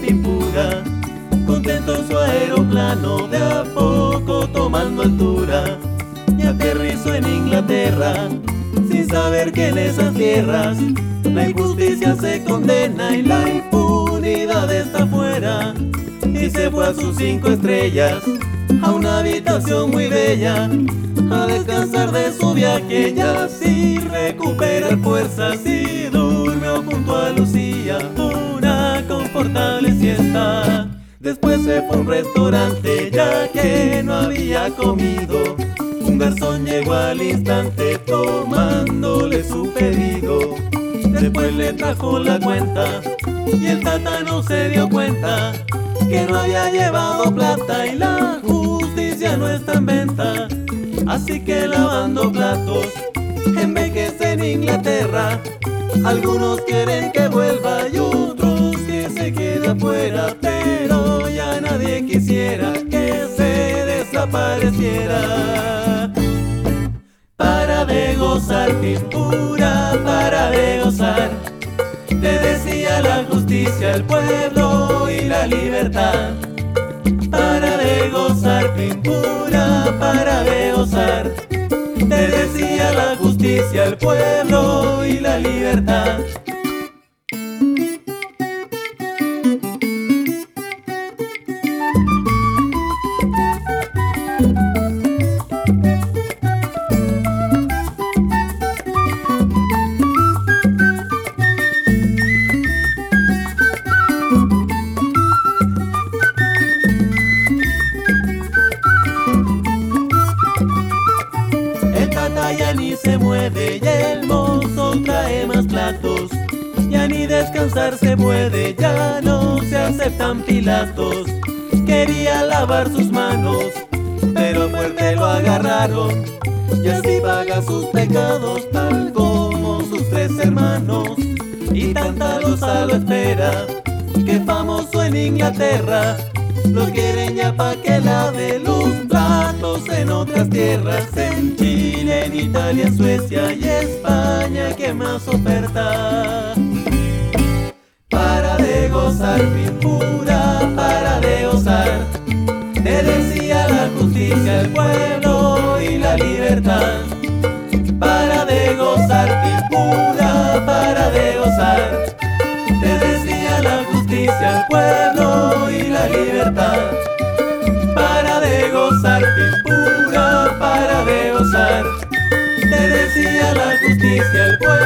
Pimpura, contento en su aeroplano, de a poco tomando altura, y aterrizó en Inglaterra, sin saber que en esas tierras la injusticia se condena y la impunidad está afuera. Y se fue a sus 5 estrellas, a una habitación muy bella, a descansar de su viaje y así recuperar fuerzas, y durmió junto a Lucía una confortable siesta. Después se fue a un restaurante ya que no había comido. Un garzón llegó al instante tomándole su pedido. Después le trajo la cuenta y el tata no se dio cuenta que no había llevado plata y la justicia no está en venta. Así que lavando platos envejece en Inglaterra. Algunos quieren que vuelva y otros que se quede afuera, pero ya nadie quisiera que se desapareciera. Para de gozar, Pimpura, para de gozar, te decía la justicia, el pueblo y la libertad. Para de gozar, Pimpura, para de gozar, te decía la justicia, el pueblo y la libertad. Ya ni se mueve y el mozo trae más platos. Ya ni descansar se puede, ya no se aceptan Pilatos. Quería lavar sus manos, pero fuerte lo agarraron, y así paga sus pecados tal como sus 3 hermanos. Y tanta loza lo espera, que famoso en Inglaterra lo quieren ya pa' que lave los platos en otras tierras. En Chile, en Italia, en Suecia y España, ¿qué más oferta? Para de gozar, Pimpura, para de gozar, te decía la justicia, el pueblo y la libertad. Para de gozar, Pimpura, para de gozar, te decía la justicia, el pueblo y la libertad. Para de gozar, Pimpura, para de gozar, te decía la justicia, el pueblo